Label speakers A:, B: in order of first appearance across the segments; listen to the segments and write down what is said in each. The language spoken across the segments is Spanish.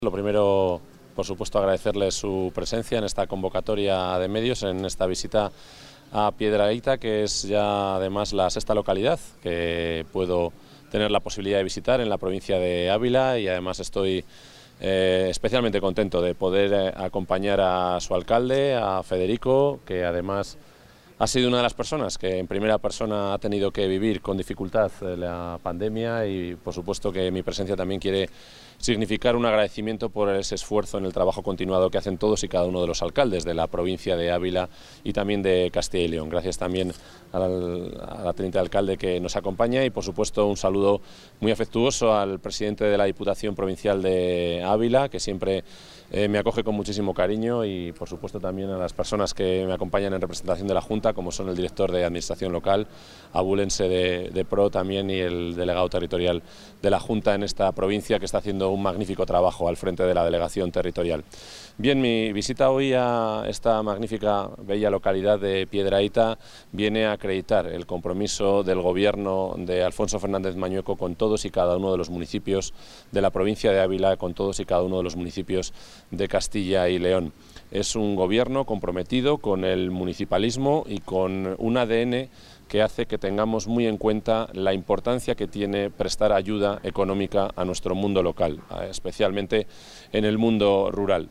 A: Lo primero, por supuesto, agradecerle su presencia en esta convocatoria de medios, en esta visita a Piedrahita, que es ya además la sexta localidad que puedo tener la posibilidad de visitar en la provincia de Ávila, y además estoy especialmente contento de poder acompañar a su alcalde, a Federico, que además ha sido una de las personas que en primera persona ha tenido que vivir con dificultad la pandemia, y por supuesto que mi presencia también quiere significar un agradecimiento por ese esfuerzo en el trabajo continuado que hacen todos y cada uno de los alcaldes de la provincia de Ávila y también de Castilla y León. Gracias también a la teniente alcalde que nos acompaña, y por supuesto un saludo muy afectuoso al presidente de la Diputación Provincial de Ávila, que siempre me acoge con muchísimo cariño, y por supuesto también a las personas que me acompañan en representación de la Junta, como son el director de Administración Local, abulense de PRO también, y el delegado territorial de la Junta en esta provincia, que está haciendo un magnífico trabajo al frente de la delegación territorial. Bien, mi visita hoy a esta magnífica, bella localidad de Piedrahita viene a acreditar el compromiso del gobierno de Alfonso Fernández Mañueco con todos y cada uno de los municipios de la provincia de Ávila, con todos y cada uno de los municipios de Castilla y León. Es un gobierno comprometido con el municipalismo y con un ADN que hace que tengamos muy en cuenta la importancia que tiene prestar ayuda económica a nuestro mundo local, especialmente en el mundo rural.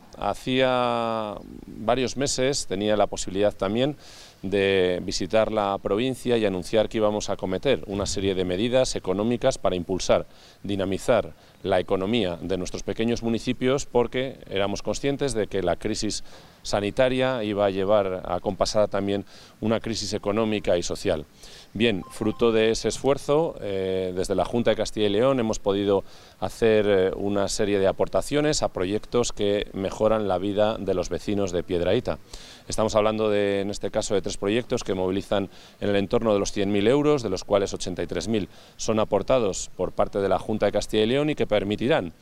A: Hacía varios meses tenía la posibilidad también de visitar la provincia y anunciar que íbamos a acometer una serie de medidas económicas para impulsar, dinamizar la economía de nuestros pequeños municipios, porque éramos conscientes de que la crisis sanitaria iba a llevar acompasada también una crisis económica y social. Bien, fruto de ese esfuerzo, desde la Junta de Castilla y León hemos podido hacer una serie de aportaciones a proyectos que mejoran la vida de los vecinos de Piedrahita. Estamos hablando en este caso de 3 proyectos que movilizan en el entorno de los 100.000 euros, de los cuales 83.000 son aportados por parte de la Junta de Castilla y León, y que permitirán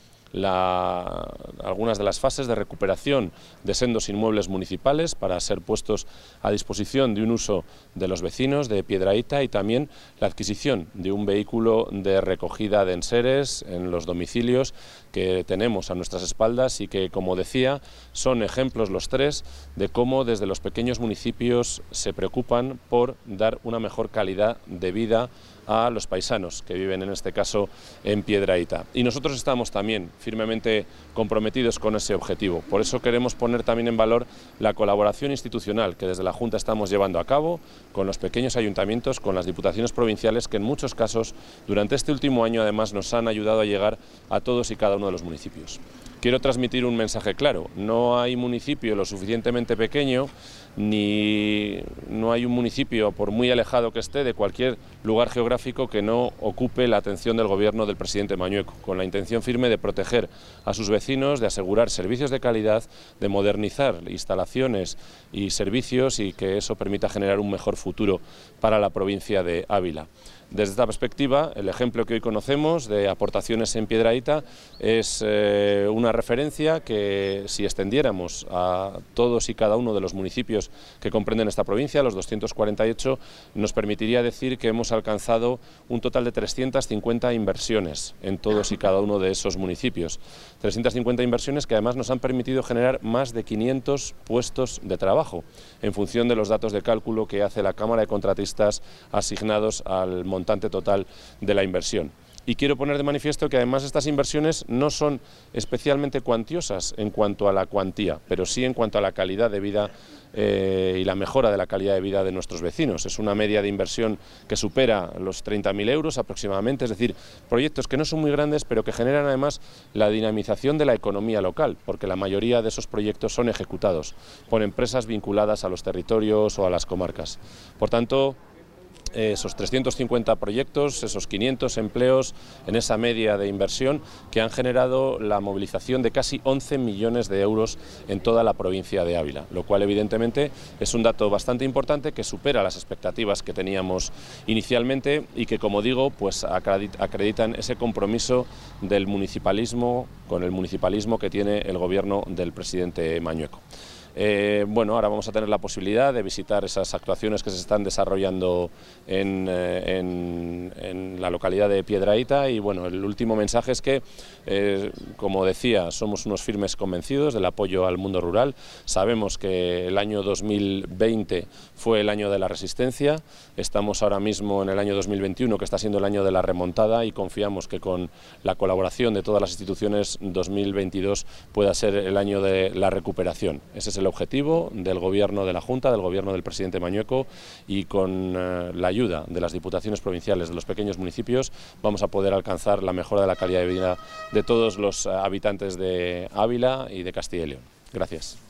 A: algunas de las fases de recuperación de sendos inmuebles municipales para ser puestos a disposición de un uso de los vecinos de Piedrahita, y también la adquisición de un vehículo de recogida de enseres en los domicilios que tenemos a nuestras espaldas, y que, como decía, son ejemplos los 3 de cómo desde los pequeños municipios se preocupan por dar una mejor calidad de vida a los paisanos que viven en este caso en Piedrahita. Y nosotros estamos también firmemente comprometidos con ese objetivo. Por eso queremos poner también en valor la colaboración institucional que desde la Junta estamos llevando a cabo con los pequeños ayuntamientos, con las diputaciones provinciales, que en muchos casos durante este último año además nos han ayudado a llegar a todos y cada uno de los municipios. Quiero transmitir un mensaje claro: no hay municipio lo suficientemente pequeño, ni no hay un municipio, por muy alejado que esté de cualquier lugar geográfico, que no ocupe la atención del gobierno del presidente Mañueco, con la intención firme de proteger a sus vecinos, de asegurar servicios de calidad, de modernizar instalaciones y servicios, y que eso permita generar un mejor futuro para la provincia de Ávila. Desde esta perspectiva, el ejemplo que hoy conocemos de aportaciones en Piedrahita es una referencia que, si extendiéramos a todos y cada uno de los municipios que comprenden esta provincia, los 248, nos permitiría decir que hemos alcanzado un total de 350 inversiones en todos y cada uno de esos municipios. 350 inversiones que además nos han permitido generar más de 500 puestos de trabajo, en función de los datos de cálculo que hace la Cámara de Contratistas asignados al montante total de la inversión. Y quiero poner de manifiesto que además estas inversiones no son especialmente cuantiosas en cuanto a la cuantía, pero sí en cuanto a la calidad de vida y la mejora de la calidad de vida de nuestros vecinos. Es una media de inversión que supera los 30.000 euros aproximadamente, es decir, proyectos que no son muy grandes, pero que generan además la dinamización de la economía local, porque la mayoría de esos proyectos son ejecutados por empresas vinculadas a los territorios o a las comarcas. Por tanto, esos 350 proyectos, esos 500 empleos en esa media de inversión, que han generado la movilización de casi 11 millones de euros en toda la provincia de Ávila, lo cual evidentemente es un dato bastante importante que supera las expectativas que teníamos inicialmente, y que, como digo, pues acreditan ese compromiso del municipalismo con el municipalismo que tiene el gobierno del presidente Mañueco. Bueno, ahora vamos a tener la posibilidad de visitar esas actuaciones que se están desarrollando en la localidad de Piedrahita y bueno, el último mensaje es que, como decía, somos unos firmes convencidos del apoyo al mundo rural. Sabemos que el año 2020 fue el año de la resistencia, estamos ahora mismo en el año 2021, que está siendo el año de la remontada, y confiamos que con la colaboración de todas las instituciones 2022 pueda ser el año de la recuperación. Ese es el objetivo del Gobierno de la Junta, del Gobierno del presidente Mañueco, y con la ayuda de las diputaciones provinciales de los pequeños municipios vamos a poder alcanzar la mejora de la calidad de vida de todos los habitantes de Ávila y de Castilla y León. Gracias.